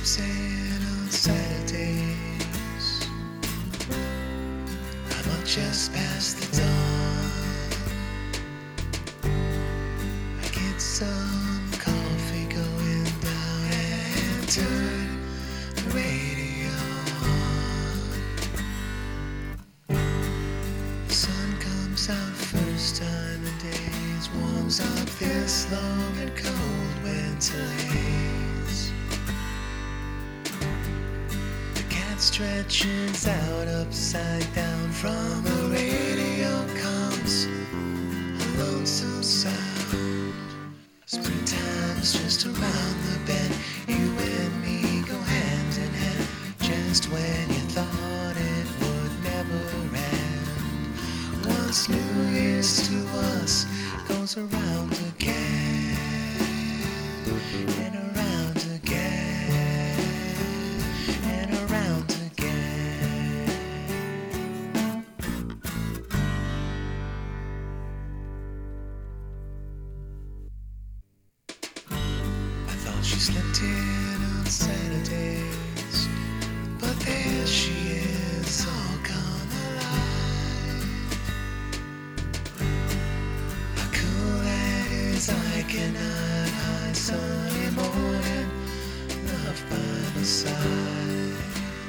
sleeps in on Saturdays. I'm up just past the dawn. I get some coffee going down and turn the radio on. The sun comes out first time in days, warms up this long and cold winter haze. The cat stretches out upside down. From the radio comes a lonesome sound. Springtime's just around the bend. You and me go hand in hand, just when you thought it would never end. Once New Year's to us goes around again and around again and around again. I thought she slipped in on Saturdays, but there she is, all come alive. How cool that is, I cannot hide. Sunny morning, love by my side.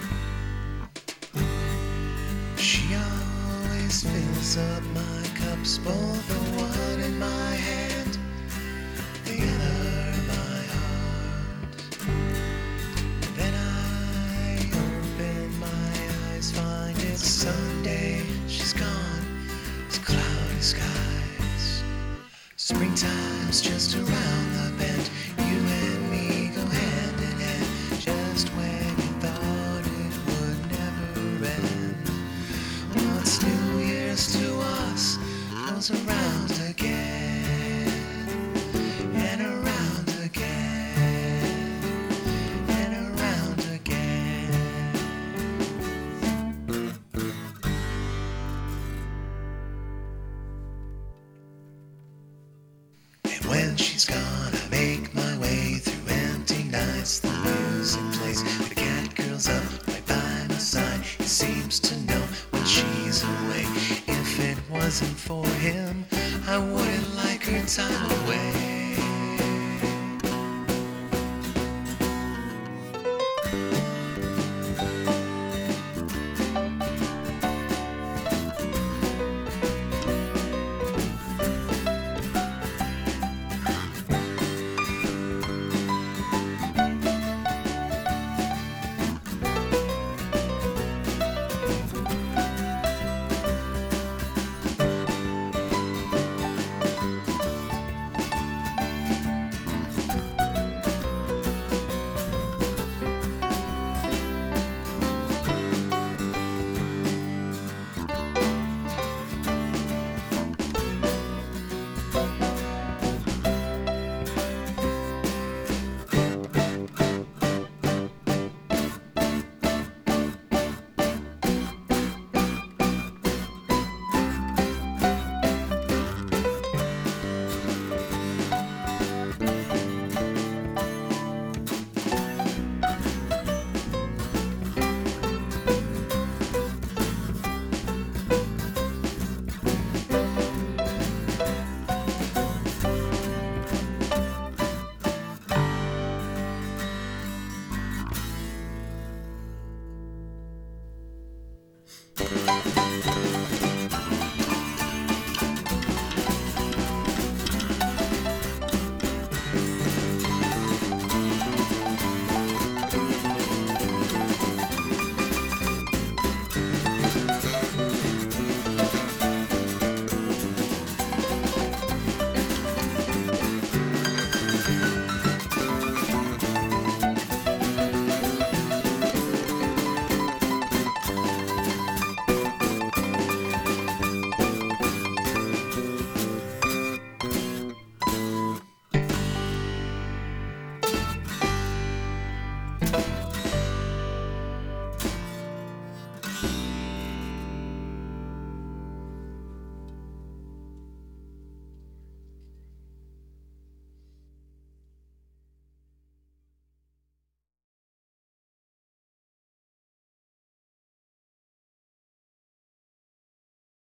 She always fills up my cups, both the one in my hand, the other my heart. Then I open my eyes, find it's Sunday. She's gone, it's cloudy skies. Springtime's just around the bend. You and me go hand in hand, just when you thought it would never end. Once New Year's to us goes around again and around again and around again. And when she's gone, I make my way through empty nights. The music plays, the cat curls up right by my side. He seems to know when she's away. If it wasn't for him, I wouldn't like her time away.